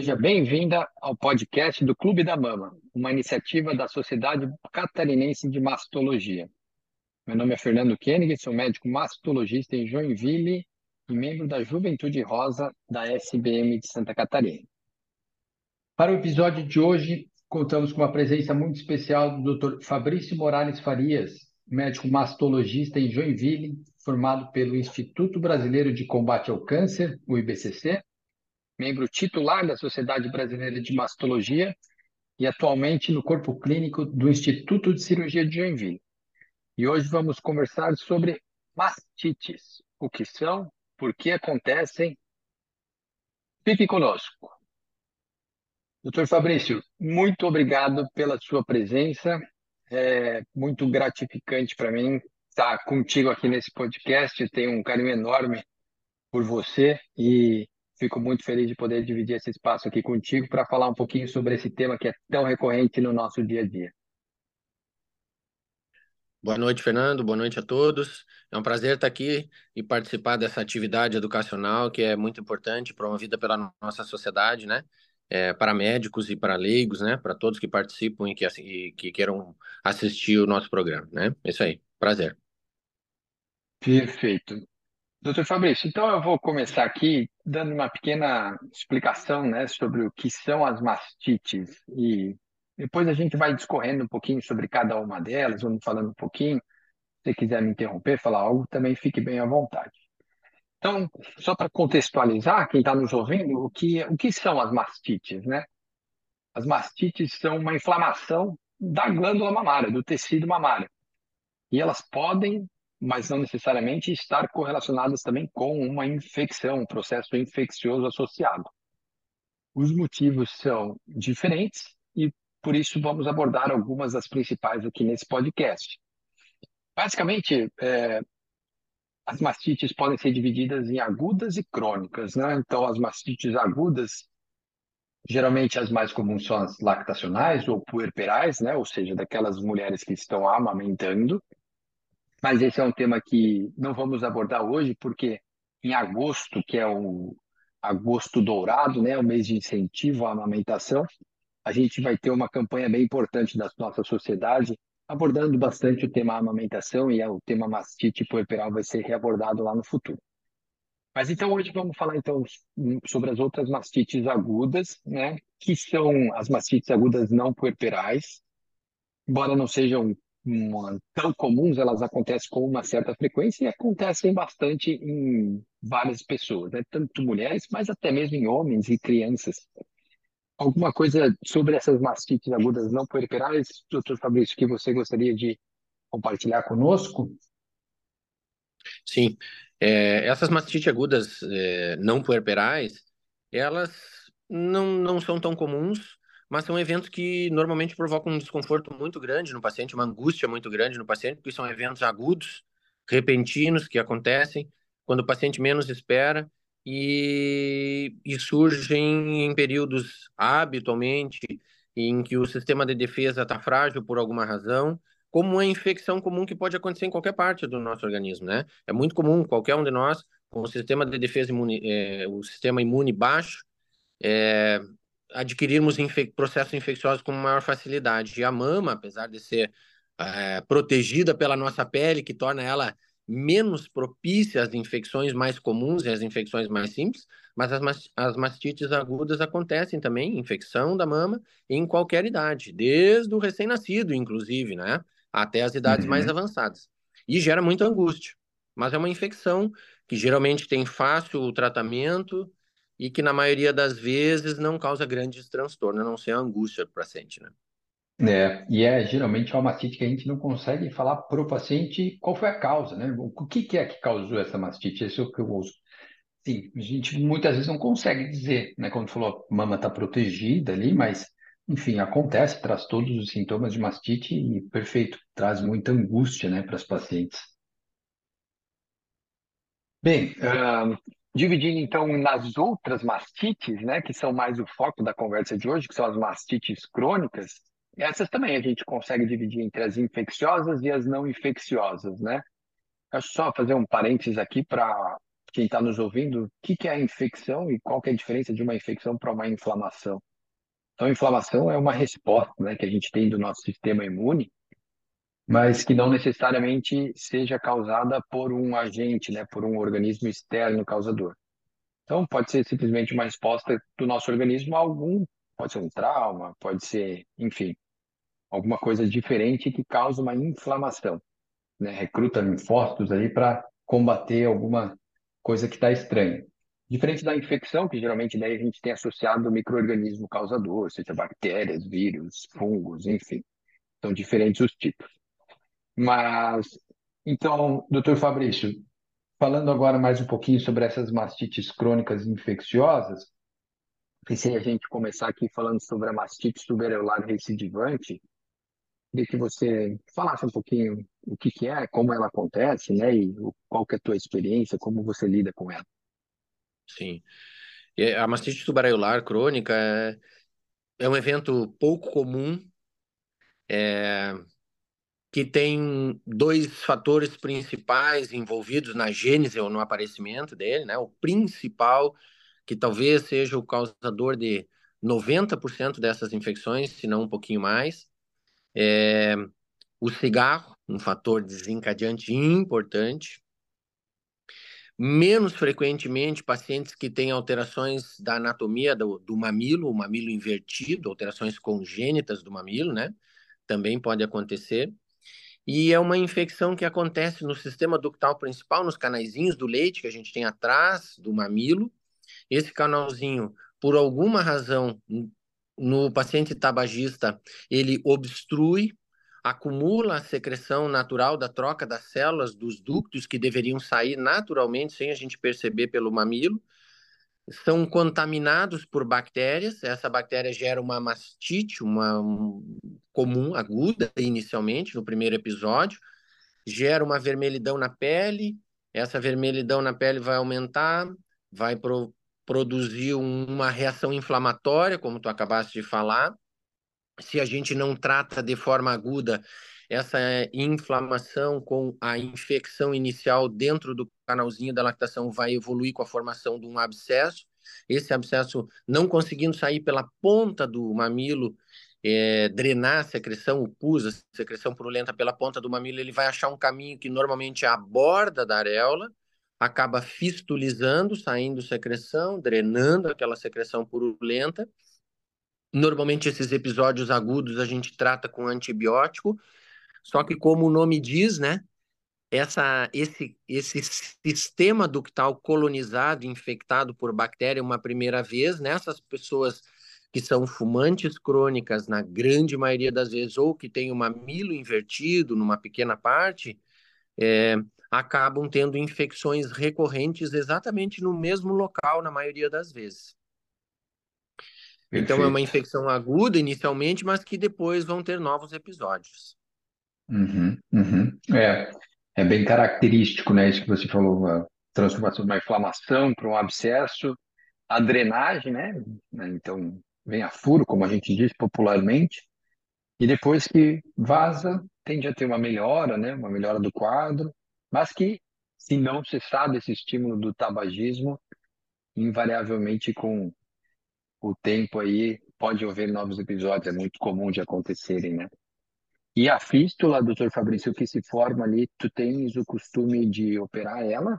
Seja bem-vinda ao podcast do Clube da Mama, uma iniciativa da Sociedade Catarinense de Mastologia. Meu nome é Fernando Koenig, sou médico mastologista em Joinville e membro da Juventude Rosa da SBM de Santa Catarina. Para o episódio de hoje, contamos com uma presença muito especial do Dr. Fabrício Morales Farias, médico mastologista em Joinville, formado pelo Instituto Brasileiro de Combate ao Câncer, o IBCC, membro titular da Sociedade Brasileira de Mastologia e atualmente no corpo clínico do Instituto de Cirurgia de Joinville. E hoje vamos conversar sobre mastites, o que são, por que acontecem. Fique conosco. Doutor Fabrício, muito obrigado pela sua presença. É muito gratificante para mim estar contigo aqui nesse podcast. Eu tenho um carinho enorme por você e fico muito feliz de poder dividir esse espaço aqui contigo para falar um pouquinho sobre esse tema que é tão recorrente no nosso dia a dia. Boa noite, Fernando. Boa noite a todos. É um prazer estar aqui e participar dessa atividade educacional que é muito importante, promovida pela nossa sociedade, né? Para médicos e para leigos, né? Para todos que participam e que queiram assistir o nosso programa, né? É isso aí. Prazer. Perfeito. Doutor Fabrício, então eu vou começar aqui dando uma pequena explicação, né, sobre o que são as mastites e depois a gente vai discorrendo um pouquinho sobre cada uma delas, vamos falando um pouquinho. Se você quiser me interromper, falar algo, também fique bem à vontade. Então, só para contextualizar, quem está nos ouvindo, o que são as mastites, né? As mastites são uma inflamação da glândula mamária, do tecido mamário. E elas podem, mas não necessariamente, estar correlacionadas também com uma infecção, um processo infeccioso associado. Os motivos são diferentes e, por isso, vamos abordar algumas das principais aqui nesse podcast. Basicamente, as mastites podem ser divididas em agudas e crônicas, né? Então, as mastites agudas, geralmente as mais comuns são as lactacionais ou puerperais, né? Ou seja, daquelas mulheres que estão amamentando. Mas esse é um tema que não vamos abordar hoje, porque em agosto, que é o agosto dourado, né? O mês de incentivo à amamentação, a gente vai ter uma campanha bem importante da nossa sociedade, abordando bastante o tema amamentação e o tema mastite puerperal vai ser reabordado lá no futuro. Mas então hoje vamos falar então sobre as outras mastites agudas, né? Que são as mastites agudas não puerperais. Embora não sejam tão comuns, elas acontecem com uma certa frequência e acontecem bastante em várias pessoas, né? Tanto mulheres, mas até mesmo em homens e crianças. Alguma coisa sobre essas mastites agudas não puerperais, doutor Fabrício, que você gostaria de compartilhar conosco? Sim. Essas mastites agudas não puerperais, elas não são tão comuns, mas são eventos que normalmente provocam um desconforto muito grande no paciente, uma angústia muito grande no paciente, porque são eventos agudos, repentinos, que acontecem quando o paciente menos espera e surgem em períodos habitualmente em que o sistema de defesa está frágil por alguma razão, como uma infecção comum que pode acontecer em qualquer parte do nosso organismo, né? É muito comum, qualquer um de nós, com o sistema de defesa imune, o sistema imune baixo, é, adquirirmos processos infecciosos com maior facilidade. E a mama, apesar de ser protegida pela nossa pele, que torna ela menos propícia às infecções mais comuns e às infecções mais simples, mas as mastites agudas acontecem também, infecção da mama, em qualquer idade, desde o recém-nascido, inclusive, né? Até as idades mais Uhum. avançadas. E gera muita angústia. Mas é uma infecção que geralmente tem fácil tratamento e que na maioria das vezes não causa grandes transtornos, a não ser a angústia para o paciente, né? Geralmente é uma mastite que a gente não consegue falar para o paciente qual foi a causa, né? O que é que causou essa mastite? Esse é o que eu uso. Sim, a gente muitas vezes não consegue dizer, né? Como tu falou, a mama está protegida ali, mas, enfim, acontece, traz todos os sintomas de mastite e, perfeito, traz muita angústia, né, para os pacientes. Bem, dividindo então nas outras mastites, né, que são mais o foco da conversa de hoje, que são as mastites crônicas, essas também a gente consegue dividir entre as infecciosas e as não infecciosas, né? Deixa eu só fazer um parênteses aqui para quem está nos ouvindo, o que que é a infecção e qual que é a diferença de uma infecção para uma inflamação. Então, a inflamação é uma resposta, né, que a gente tem do nosso sistema imune, mas que não necessariamente seja causada por um agente, né, por um organismo externo causador. Então, pode ser simplesmente uma resposta do nosso organismo a algum, pode ser um trauma, pode ser, enfim, alguma coisa diferente que causa uma inflamação, né? Recruta linfócitos aí para combater alguma coisa que está estranha. Diferente da infecção, que geralmente daí a gente tem associado o micro-organismo causador, seja bactérias, vírus, fungos, enfim. São diferentes os tipos. Mas, então, doutor Fabrício, falando agora mais um pouquinho sobre essas mastites crônicas infecciosas, pensei a gente começar aqui falando sobre a mastite subareolar recidivante. Queria que você falasse um pouquinho o que que é, como ela acontece, né, e qual que é a tua experiência, como você lida com ela. Sim. E a mastite tubercular crônica é um evento pouco comum, que tem dois fatores principais envolvidos na gênese ou no aparecimento dele, né? O principal, que talvez seja o causador de 90% dessas infecções, se não um pouquinho mais, é o cigarro, um fator desencadeante importante. Menos frequentemente, pacientes que têm alterações da anatomia do mamilo, o mamilo invertido, alterações congênitas do mamilo, né? Também pode acontecer. E é uma infecção que acontece no sistema ductal principal, nos canaizinhos do leite que a gente tem atrás do mamilo. Esse canalzinho, por alguma razão, no paciente tabagista, ele obstrui, acumula a secreção natural da troca das células dos ductos que deveriam sair naturalmente sem a gente perceber pelo mamilo, são contaminados por bactérias. Essa bactéria gera uma mastite, comum, aguda, inicialmente, no primeiro episódio, gera uma vermelhidão na pele. Essa vermelhidão na pele vai aumentar, vai produzir uma reação inflamatória, como tu acabaste de falar. Se a gente não trata de forma aguda essa inflamação com a infecção inicial dentro do canalzinho da lactação, vai evoluir com a formação de um abscesso. Esse abscesso, não conseguindo sair pela ponta do mamilo, drenar a secreção, o pus, a secreção purulenta pela ponta do mamilo, ele vai achar um caminho que normalmente é a borda da areola, acaba fistulizando, saindo secreção, drenando aquela secreção purulenta. Normalmente esses episódios agudos a gente trata com antibiótico, só que como o nome diz, né, esse sistema ductal colonizado, infectado por bactéria uma primeira vez, nessas pessoas que são fumantes crônicas, na grande maioria das vezes, ou que têm o mamilo invertido numa pequena parte, é, acabam tendo infecções recorrentes exatamente no mesmo local, na maioria das vezes. Então é uma Perfeito. infecção aguda inicialmente, mas que depois vão ter novos episódios. Uhum, uhum. É bem característico, né, isso que você falou, a transformação de uma inflamação para um abscesso, a drenagem, né, então vem a furo, como a gente diz popularmente, e depois que vaza, tende a ter uma melhora, né, uma melhora do quadro, mas que, se não cessar desse estímulo do tabagismo, invariavelmente com o tempo aí pode haver novos episódios, é muito comum de acontecerem, né? E a fístula, doutor Fabrício, que se forma ali, tu tens o costume de operar ela?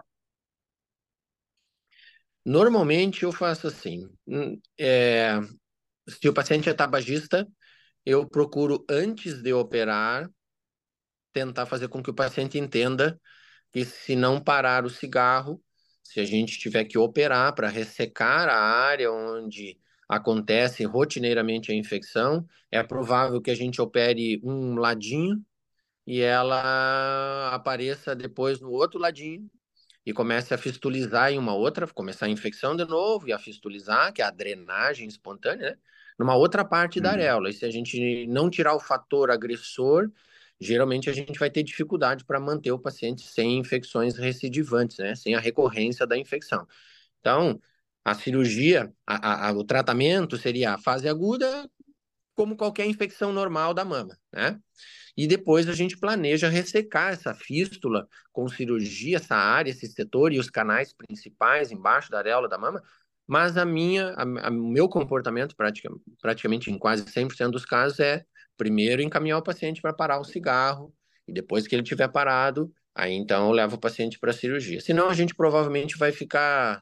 Normalmente eu faço assim. Se o paciente é tabagista, eu procuro, antes de operar, tentar fazer com que o paciente entenda que, se não parar o cigarro, se a gente tiver que operar para ressecar a área onde acontece rotineiramente a infecção, é provável que a gente opere um ladinho e ela apareça depois no outro ladinho e comece a fistulizar em uma outra, começar a infecção de novo e a fistulizar, que é a drenagem espontânea, né? Numa outra parte da Uhum. areola. E se a gente não tirar o fator agressor, geralmente a gente vai ter dificuldade para manter o paciente sem infecções recidivantes, né? Sem a recorrência da infecção. Então, a cirurgia, o tratamento seria a fase aguda, como qualquer infecção normal da mama, né? E depois a gente planeja ressecar essa fístula com cirurgia, essa área, esse setor e os canais principais embaixo da areola da mama. Mas o meu comportamento, praticamente em quase 100% dos casos, é primeiro encaminhar o paciente para parar o cigarro, e depois que ele tiver parado, aí então eu levo o paciente para a cirurgia. Senão a gente provavelmente vai ficar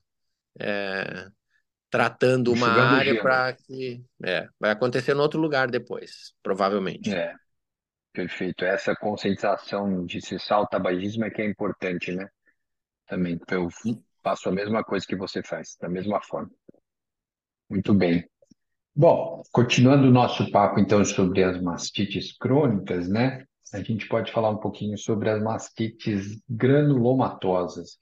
tratando uma Enxugando área gelo. para que vai acontecer em outro lugar depois, provavelmente. É, perfeito. Essa conscientização de cessar o tabagismo é que é importante, né? Também eu faço a mesma coisa que você faz, da mesma forma. Muito bem. Bom, continuando o nosso papo então sobre as mastites crônicas, né? A gente pode falar um pouquinho sobre as mastites granulomatosas.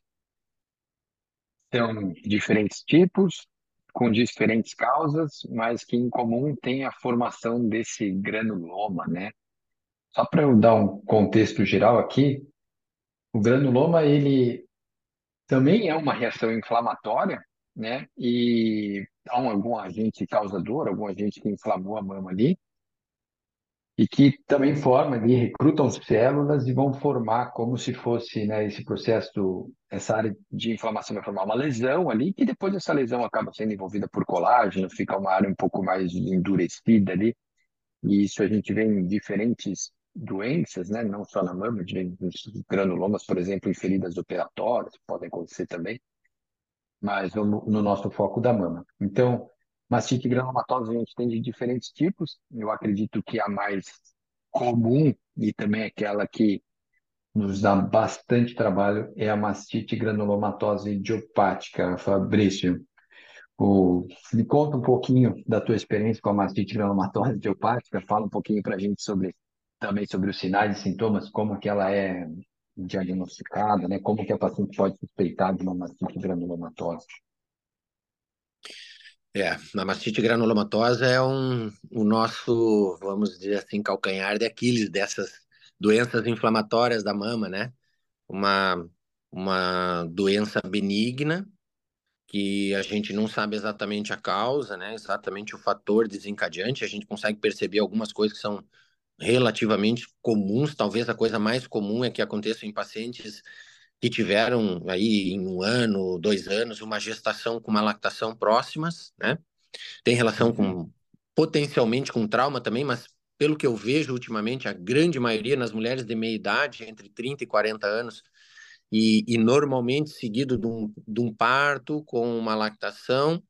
São diferentes tipos, com diferentes causas, mas que em comum tem a formação desse granuloma, né? Só para eu dar um contexto geral aqui, o granuloma ele também é uma reação inflamatória, né? E há algum agente causador, algum agente que inflamou a mama ali, e que também forma ali, recrutam células e vão formar como se fosse, né, esse processo, essa área de inflamação vai formar uma lesão ali, que depois essa lesão acaba sendo envolvida por colágeno, fica uma área um pouco mais endurecida ali, e isso a gente vê em diferentes doenças, né, não só na mama, de granulomas, por exemplo, em feridas operatórias, podem acontecer também, mas no nosso foco da mama. Então, mastite granulomatosa a gente tem de diferentes tipos. Eu acredito que a mais comum e também aquela que nos dá bastante trabalho é a mastite granulomatosa idiopática, Fabrício. Me conta um pouquinho da tua experiência com a mastite granulomatosa idiopática, fala um pouquinho para a gente também sobre os sinais e sintomas, como que ela é diagnosticada, né? Como que a paciente pode suspeitar de uma mastite granulomatosa. A mastite granulomatosa é o nosso, vamos dizer assim, calcanhar de Aquiles dessas doenças inflamatórias da mama, né? Uma, uma doença benigna que a gente não sabe exatamente a causa, né? Exatamente o fator desencadeante. A gente consegue perceber algumas coisas que são relativamente comuns. Talvez a coisa mais comum é que aconteça em pacientes que tiveram aí em 1 ano, 2 anos, uma gestação com uma lactação próximas, né? Tem relação Uhum. com potencialmente com trauma também, mas pelo que eu vejo ultimamente, a grande maioria nas mulheres de meia idade, entre 30 e 40 anos, e normalmente seguido de um parto com uma lactação,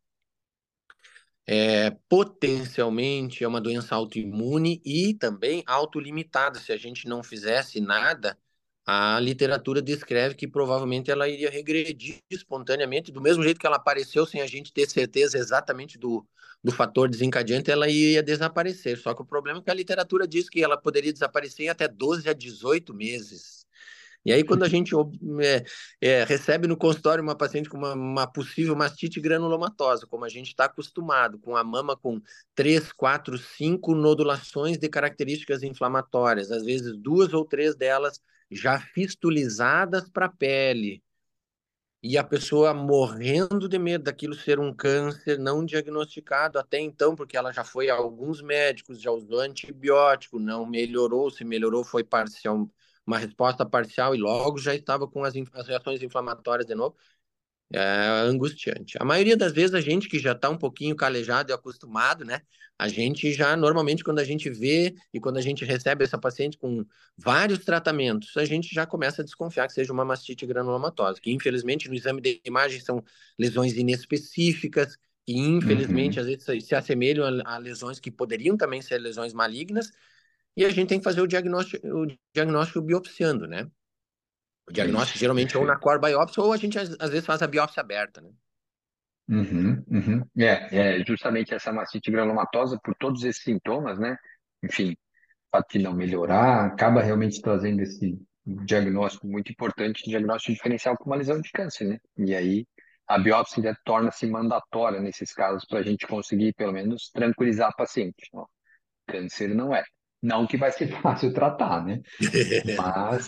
potencialmente é uma doença autoimune e também autolimitada. Se a gente não fizesse nada, a literatura descreve que provavelmente ela iria regredir espontaneamente, do mesmo jeito que ela apareceu, sem a gente ter certeza exatamente do fator desencadeante, ela iria desaparecer. Só que o problema é que a literatura diz que ela poderia desaparecer em até 12 a 18 meses. E aí, quando a gente recebe no consultório uma paciente com uma possível mastite granulomatosa, como a gente está acostumado, com a mama com 3, 4, 5 nodulações de características inflamatórias, às vezes 2 ou 3 delas já fistulizadas para a pele, e a pessoa morrendo de medo daquilo ser um câncer não diagnosticado até então, porque ela já foi a alguns médicos, já usou antibiótico, não melhorou, se melhorou foi parcial, uma resposta parcial e logo já estava com as reações inflamatórias de novo. É angustiante. A maioria das vezes a gente que já está um pouquinho calejado e acostumado, né? A gente já, normalmente, quando a gente vê e quando a gente recebe essa paciente com vários tratamentos, a gente já começa a desconfiar que seja uma mastite granulomatosa, que infelizmente no exame de imagem são lesões inespecíficas, que infelizmente Uhum. às vezes se assemelham a lesões que poderiam também ser lesões malignas, e a gente tem que fazer o diagnóstico biopsiando, né? O É diagnóstico isso, geralmente ou na perfeito. core biópsia ou a gente às vezes faz a biópsia aberta, né? Uhum, uhum. É justamente essa mastite granulomatosa, por todos esses sintomas, né? Enfim, o fato de não melhorar, acaba realmente trazendo esse diagnóstico muito importante, diagnóstico diferencial com uma lesão de câncer, né? E aí a biópsia já torna-se mandatória nesses casos para a gente conseguir, pelo menos, tranquilizar a paciente. Ó, câncer não é. Não que vai ser fácil tratar, né? Mas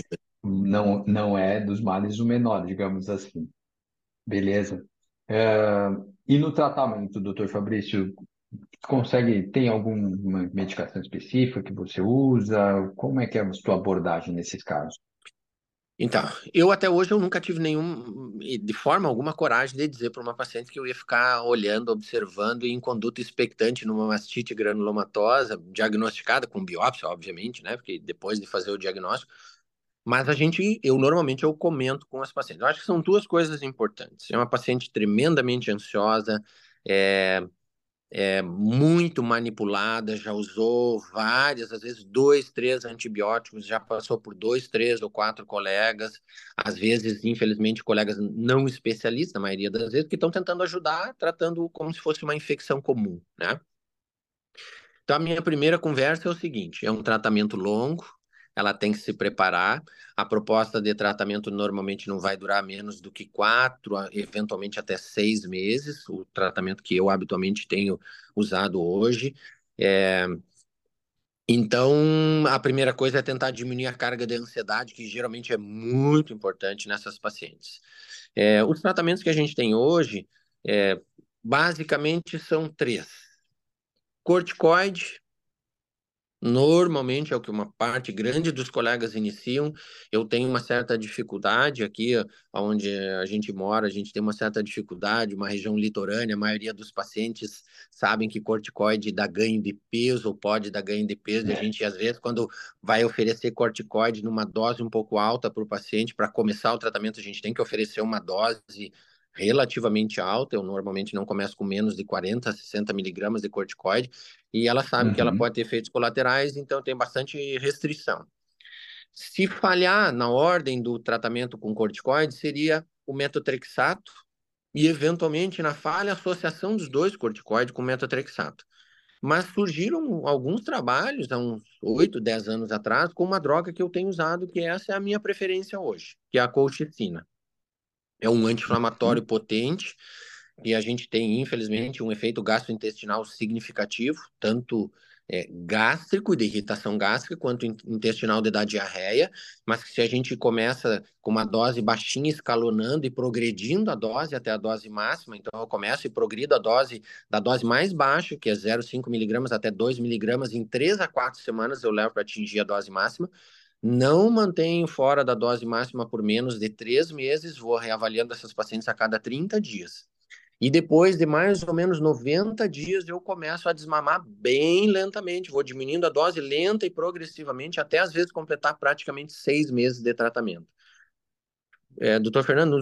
não é dos males o menor, digamos assim. Beleza. É, e no tratamento, doutor Fabrício, tem alguma medicação específica que você usa? Como é que é a sua abordagem nesses casos? Então, eu até hoje eu nunca tive nenhum, de forma alguma, coragem de dizer para uma paciente que eu ia ficar olhando, observando e em conduta expectante numa mastite granulomatosa, diagnosticada com biópsia, obviamente, né? Porque depois de fazer o diagnóstico, mas eu normalmente eu comento com as pacientes. Eu acho que são duas coisas importantes. É uma paciente tremendamente ansiosa, é, muito manipulada, já usou várias, às vezes dois, três antibióticos, já passou por dois, três ou quatro colegas, às vezes, infelizmente, colegas não especialistas, na maioria das vezes, que estão tentando ajudar, tratando como se fosse uma infecção comum, né? Então, a minha primeira conversa é o seguinte: é um tratamento longo, ela tem que se preparar. A proposta de tratamento normalmente não vai durar menos do que 4, eventualmente até 6 meses, o tratamento que eu habitualmente tenho usado hoje. É, então, a primeira coisa é tentar diminuir a carga de ansiedade, que geralmente é muito importante nessas pacientes. Os tratamentos que a gente tem hoje, é, basicamente, são três: corticoide. Normalmente é o que uma parte grande dos colegas iniciam. Eu tenho uma certa dificuldade aqui, onde a gente mora, a gente tem uma certa dificuldade, uma região litorânea, a maioria dos pacientes sabem que corticoide dá ganho de peso ou pode dar ganho de peso. E a gente, às vezes, quando vai oferecer corticoide numa dose um pouco alta para o paciente, para começar o tratamento, a gente tem que oferecer uma dose relativamente alta. Eu normalmente não começo com menos de 40, 60 miligramas de corticoide, e ela sabe que ela Uhum, pode ter efeitos colaterais, então tem bastante restrição. Se falhar na ordem do tratamento com corticoide, seria o metotrexato e, eventualmente, na falha, a associação dos dois corticoides com metotrexato. Mas surgiram alguns trabalhos, há uns 8, 10 anos atrás, com uma droga que eu tenho usado, que essa é a minha preferência hoje, que é a colchicina. É um uhum. anti-inflamatório potente, e a gente tem, infelizmente, um efeito gastrointestinal significativo, tanto gástrico, de irritação gástrica, quanto intestinal de dar diarreia, mas que se a gente começa com uma dose baixinha, escalonando e progredindo a dose até a dose máxima, então eu começo e progrido a dose da dose mais baixa, que é 0,5 miligramas até 2 miligramas, em 3 a 4 semanas eu levo para atingir a dose máxima. Não mantenho fora da dose máxima por menos de 3 meses, vou reavaliando essas pacientes a cada 30 dias. E depois de mais ou menos 90 dias, eu começo a desmamar bem lentamente, vou diminuindo a dose lenta e progressivamente, até às vezes completar praticamente 6 meses de tratamento. Doutor Fernando,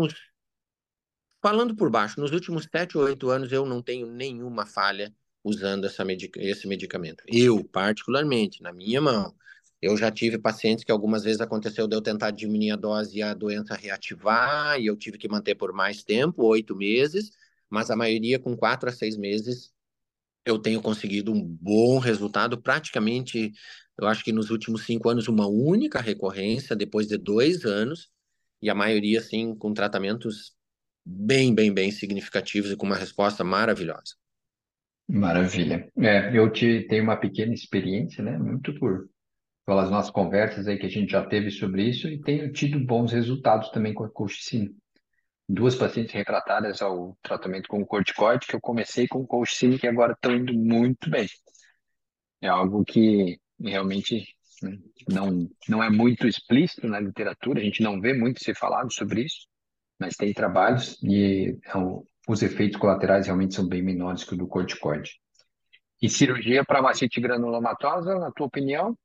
falando por baixo, nos últimos 7 ou 8 anos eu não tenho nenhuma falha usando esse medicamento. Eu, particularmente, na minha mão. Eu já tive pacientes que algumas vezes aconteceu de eu tentar diminuir a dose e a doença reativar, e eu tive que manter por mais tempo, 8 meses, mas a maioria com 4 a 6 meses eu tenho conseguido um bom resultado. Praticamente, eu acho que nos últimos 5 anos, uma única recorrência, depois de 2 anos, e a maioria, sim, com tratamentos bem, bem, bem significativos e com uma resposta maravilhosa. Maravilha. Tenho uma pequena experiência, né? Muito pelas nossas conversas aí que a gente já teve sobre isso e tenho tido bons resultados também com a colchicina. Duas pacientes refratárias ao tratamento com corticoide, que eu comecei com colchicina, que agora estão indo muito bem. É algo que realmente, né, não é muito explícito na literatura, a gente não vê muito ser falado sobre isso, mas tem trabalhos e os efeitos colaterais realmente são bem menores que o do corticoide. E cirurgia para mastite granulomatosa, na tua opinião?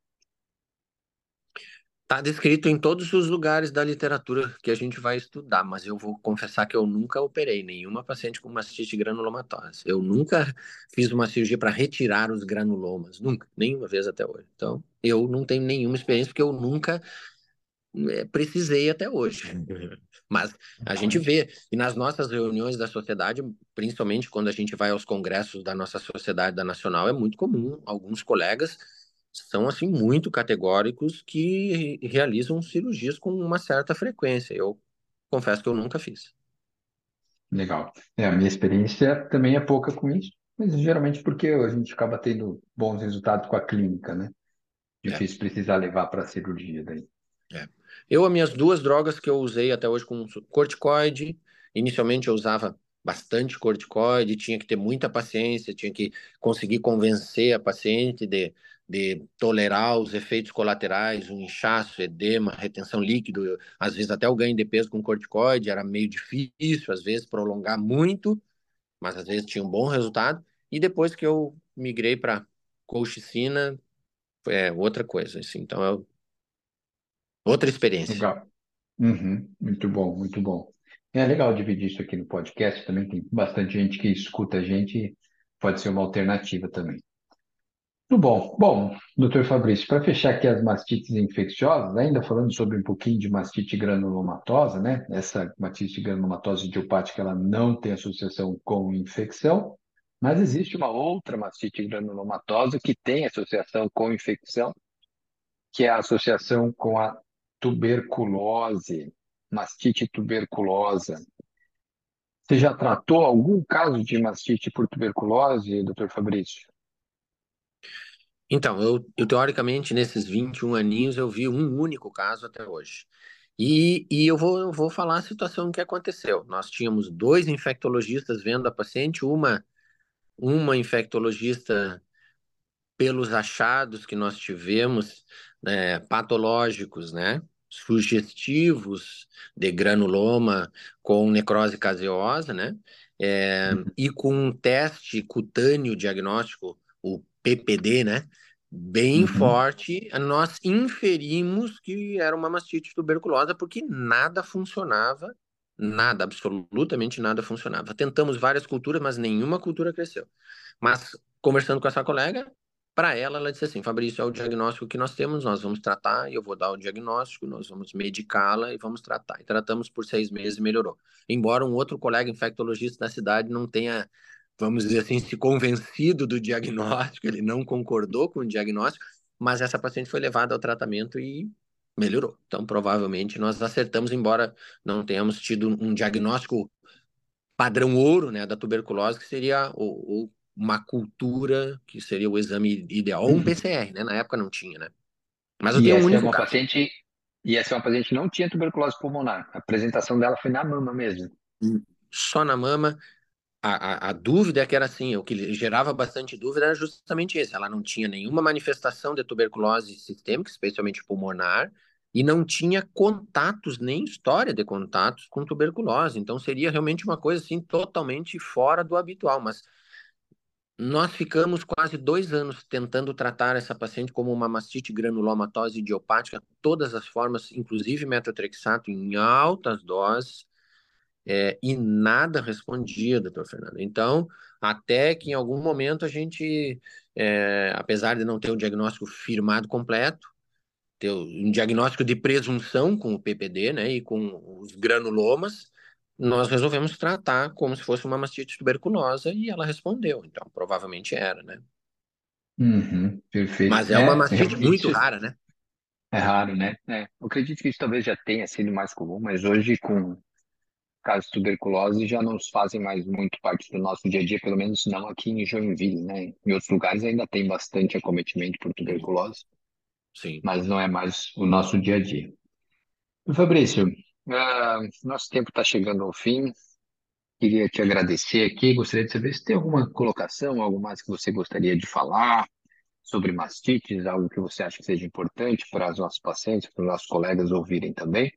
Está descrito em todos os lugares da literatura que a gente vai estudar, mas eu vou confessar que eu nunca operei nenhuma paciente com mastite granulomatose. Eu nunca fiz uma cirurgia para retirar os granulomas, nunca, nenhuma vez até hoje. Então, eu não tenho nenhuma experiência porque eu nunca precisei até hoje. Mas a gente vê, e nas nossas reuniões da sociedade, principalmente quando a gente vai aos congressos da nossa sociedade da Nacional, é muito comum. Alguns colegas são, assim, muito categóricos que realizam cirurgias com uma certa frequência. Eu confesso que eu nunca fiz. Legal. A minha experiência também é pouca com isso, mas geralmente porque a gente acaba tendo bons resultados com a clínica, né? É, Difícil precisar levar para a cirurgia daí. é. As minhas duas drogas que eu usei até hoje com corticoide, inicialmente eu usava bastante corticoide, tinha que ter muita paciência, tinha que conseguir convencer a paciente de tolerar os efeitos colaterais, um inchaço, edema, retenção líquido, às vezes até o ganho de peso com corticoide era meio difícil, às vezes prolongar muito, mas às vezes tinha um bom resultado. E depois que eu migrei para colchicina, é outra coisa, assim, então é outra experiência. Legal. Uhum, muito bom, muito bom. É legal dividir isso aqui no podcast também. Tem bastante gente que escuta a gente, pode ser uma alternativa também. Muito bom. Bom, doutor Fabrício, para fechar aqui as mastites infecciosas, ainda falando sobre um pouquinho de mastite granulomatosa, né? Essa mastite granulomatosa idiopática, ela não tem associação com infecção, mas existe uma outra mastite granulomatosa que tem associação com infecção, que é a associação com a tuberculose, mastite tuberculosa. Você já tratou algum caso de mastite por tuberculose, doutor Fabrício? Então, eu teoricamente, nesses 21 aninhos, eu vi um único caso até hoje. E eu vou falar a situação que aconteceu. Nós tínhamos dois infectologistas vendo a paciente, uma infectologista pelos achados que nós tivemos, né, patológicos, né, sugestivos de granuloma com necrose caseosa, né, e com um teste cutâneo diagnóstico, o PPD, né, bem Uhum. forte, nós inferimos que era uma mastite tuberculosa porque nada funcionava, nada, absolutamente nada funcionava. Tentamos várias culturas, mas nenhuma cultura cresceu. Mas conversando com essa colega, para ela, ela disse assim: Fabrício, é o diagnóstico que nós temos, nós vamos tratar, e eu vou dar o diagnóstico, nós vamos medicá-la e vamos tratar. E tratamos por 6 meses e melhorou. Embora um outro colega infectologista da cidade não tenha, vamos dizer assim, se convencido do diagnóstico, ele não concordou com o diagnóstico, mas essa paciente foi levada ao tratamento e melhorou. Então, provavelmente, nós acertamos, embora não tenhamos tido um diagnóstico padrão ouro, né, da tuberculose, que seria uma cultura, que seria o exame ideal, ou um Uhum. PCR, né? Na época não tinha, né? Mas eu E tenho um essa é único uma caso. paciente, e essa é uma paciente que não tinha tuberculose pulmonar. A apresentação dela foi na mama mesmo. Só na mama, a dúvida é que era assim, o que gerava bastante dúvida era justamente esse. Ela não tinha nenhuma manifestação de tuberculose sistêmica, especialmente pulmonar, e não tinha contatos, nem história de contatos com tuberculose. Então seria realmente uma coisa assim totalmente fora do habitual, mas nós ficamos quase 2 anos tentando tratar essa paciente como uma mastite granulomatose idiopática, todas as formas, inclusive metotrexato em altas doses, e nada respondia, doutor Fernando. Então, até que em algum momento a gente, apesar de não ter o diagnóstico firmado completo, ter um diagnóstico de presunção com o PPD, né, e com os granulomas, nós resolvemos tratar como se fosse uma mastite tuberculosa e ela respondeu. Então, provavelmente era, né? Uhum, perfeito. Mas é uma mastite Realmente muito isso rara, né? é raro, né? Eu acredito que isso talvez já tenha sido mais comum, mas hoje, com casos de tuberculose, já não fazem mais muito parte do nosso dia a dia, pelo menos não aqui em Joinville, né? Em outros lugares ainda tem bastante acometimento por Sim, tuberculose, sim. mas não é mais o nosso dia a dia. Fabrício, nosso tempo está chegando ao fim. Queria te agradecer aqui. Gostaria de saber se tem alguma colocação, algo mais que você gostaria de falar sobre mastites, algo que você acha que seja importante para os nossos pacientes, para os nossos colegas ouvirem também.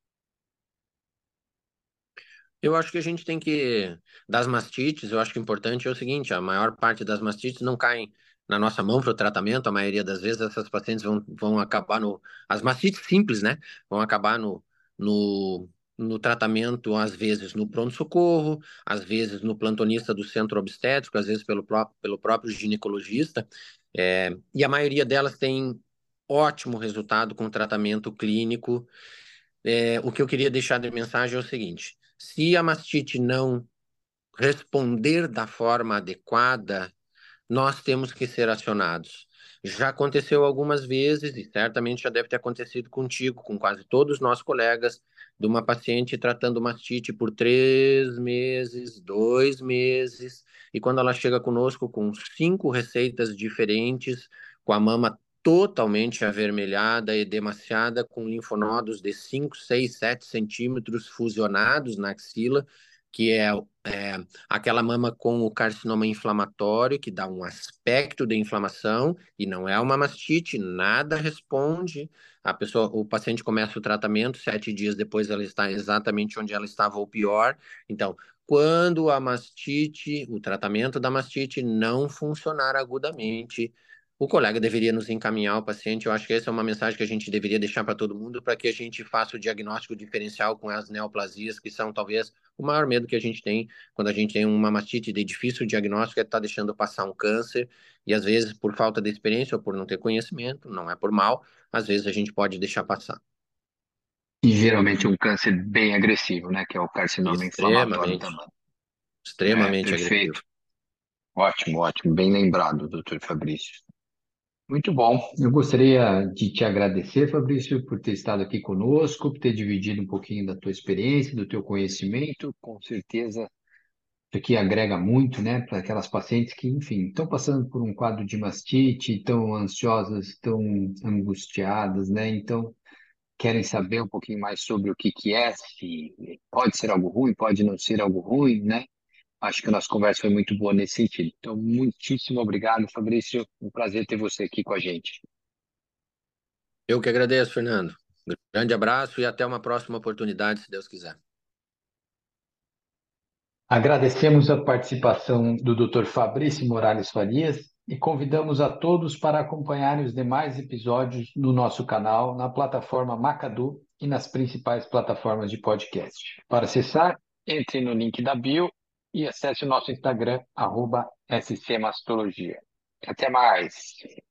Eu acho que a gente tem que, das mastites, eu acho que o importante é o seguinte, a maior parte das mastites não caem na nossa mão para o tratamento, a maioria das vezes essas pacientes vão acabar as mastites simples, né, vão acabar no, no tratamento, às vezes no pronto-socorro, às vezes no plantonista do centro obstétrico, às vezes pelo próprio ginecologista, e a maioria delas tem ótimo resultado com tratamento clínico. O que eu queria deixar de mensagem é o seguinte: se a mastite não responder da forma adequada, nós temos que ser acionados. Já aconteceu algumas vezes, e certamente já deve ter acontecido contigo, com quase todos os nossos colegas, de uma paciente tratando mastite por 3 meses, 2 meses, e quando ela chega conosco com 5 receitas diferentes, com a mama totalmente avermelhada, edemaciada, com linfonodos de 5, 6, 7 centímetros fusionados na axila, que aquela mama com o carcinoma inflamatório, que dá um aspecto de inflamação, e não é uma mastite, nada responde. O paciente começa o tratamento, 7 dias depois ela está exatamente onde ela estava ou pior. Então, quando o tratamento da mastite não funcionar agudamente, o colega deveria nos encaminhar ao paciente. Eu acho que essa é uma mensagem que a gente deveria deixar para todo mundo, para que a gente faça o diagnóstico diferencial com as neoplasias, que são talvez o maior medo que a gente tem quando a gente tem uma mastite de difícil diagnóstico, é estar deixando passar um câncer, e às vezes por falta de experiência ou por não ter conhecimento, não é por mal, às vezes a gente pode deixar passar. E geralmente é um câncer bem agressivo, né? Que é o carcinoma inflamatório da Extremamente, mama. É, extremamente agressivo. perfeito. Ótimo, ótimo. Bem lembrado, doutor Fabrício. Muito bom. Eu gostaria de te agradecer, Fabrício, por ter estado aqui conosco, por ter dividido um pouquinho da tua experiência, do teu conhecimento. Com certeza, isso aqui agrega muito, né, para aquelas pacientes que, enfim, estão passando por um quadro de mastite, estão ansiosas, estão angustiadas, né? Então, querem saber um pouquinho mais sobre o que que é, se pode ser algo ruim, pode não ser algo ruim, né? Acho que a nossa conversa foi muito boa nesse sentido. Então, muitíssimo obrigado, Fabrício. Um prazer ter você aqui com a gente. Eu que agradeço, Fernando. Grande abraço e até uma próxima oportunidade, se Deus quiser. Agradecemos a participação do Dr. Fabrício Morales Farias e convidamos a todos para acompanharem os demais episódios no nosso canal, na plataforma Macadu e nas principais plataformas de podcast. Para acessar, entre no link da bio e acesse o nosso Instagram, @scmastologia. Até mais!